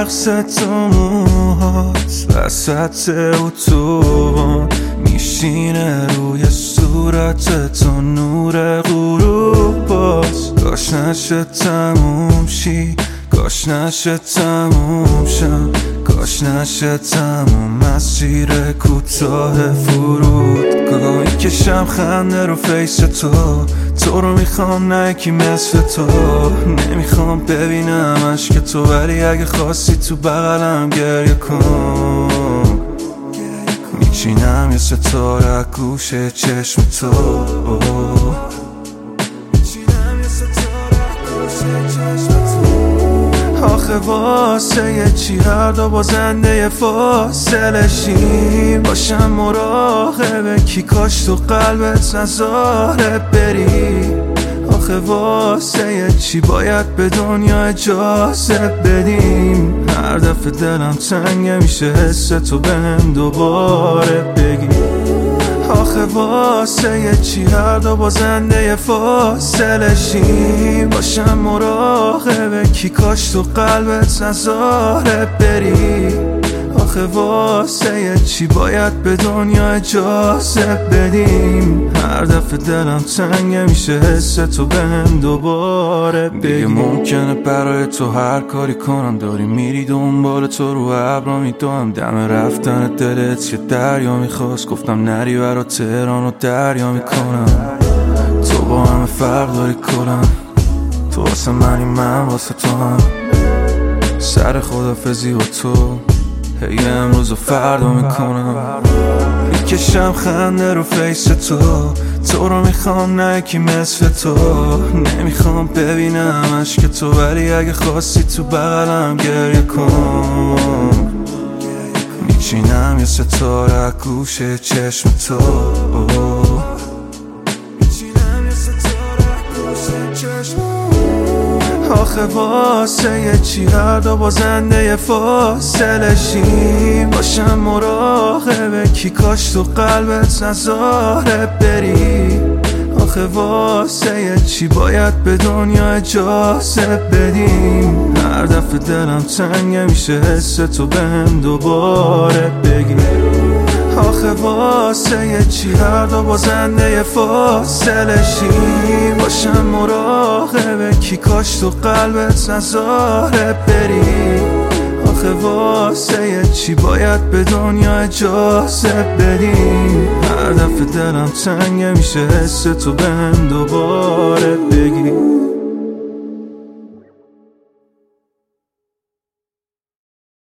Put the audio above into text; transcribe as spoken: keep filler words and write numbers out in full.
رقص تو موهات وسط اتوبان میشینه روی صورت تو نور غروب باز. کاش نشه تموم شی، کاش نشه تموم شم، کاش نشه تموم مسیر کوتاه فرودگاهی. کشم خنده رو فیس تو، تو رو میخوام نه یکی مثل تو. نمیخوام ببینم عشق تو، ولی اگه خواستی تو بغلم گریه کن. میچینم یه ستاره گوش چشم تو، آخه واسه چی هر دو بازنده فاصله شیم؟ باشم مراقب کی، کاش تو قلبت نذاره بری. آخه واسه چی باید به دنیا اجازه بدیم؟ هر دفعه دلم تنگه میشه حس تو بهم دوباره بگی. آخه واسه چی هر دو بازنده فاصله شیم؟ باشم مراقب کی، کاش تو قلبت نذاره بری. آخه واسه چی باید به دنیا اجازه بدیم؟ هر دفعه دلم تنگه میشه حس تو بهم دوباره بگی. دیگه ممکنه برای تو هر کاری کنم، داری میری دنبال تو رو ابرا میدوم. دم رفتن دلت که دریا میخواست، گفتم نری برا تهران و دریا میکنم. تو با همه فرق داری کلم، تو واسه منی من واسه تو هم. سر خدافزی و تو هی امروز و فردا میکنم. میکشم خنده رو فیس تو، تو رو میخوام نه یکی مثل تو. نمیخوام ببینم عشق تو، ولی اگه خواستی تو بغلم گریه کن. میچینم یه ستاره گوش چشم تو، میچینم یه ستاره گوش چشم. آخه واسه چی هر دو بازنده فاصله شیم؟ باشم مراقب کی، کاش تو قلبت نذاره بری. آخه واسه چی باید به دنیا اجازه بدیم؟ هر دفعه دلم تنگه میشه حس تو بهم دوباره بگی. آخه واسه چی هر دو بازنده فاصله شیم؟ باشم مراقب کی، کاش تو قلبت نذاره بری. آخه واسه چی باید به دنیا اجازه بدیم؟ هر دفعه دلم تنگه میشه حس تو بهم دوباره بگی.